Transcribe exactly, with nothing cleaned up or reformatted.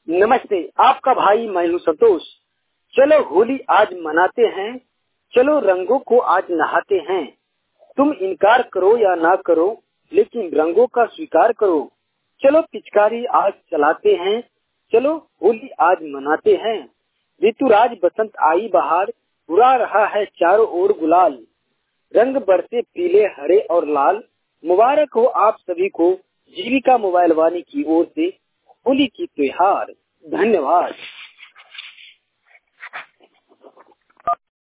नमस्ते, आपका भाई मैं हूँ संतोष। चलो होली आज मनाते हैं, चलो रंगों को आज नहाते हैं। तुम इनकार करो या ना करो, लेकिन रंगों का स्वीकार करो। चलो पिचकारी आज चलाते हैं, चलो होली आज मनाते हैं। ऋतुराज बसंत आई बहार, बुरा रहा है चारों ओर गुलाल। रंग बरसे पीले हरे और लाल, मुबारक हो आप सभी को जीविका मोबाइल वाणी की ओर से होली की त्योहार। धन्यवाद।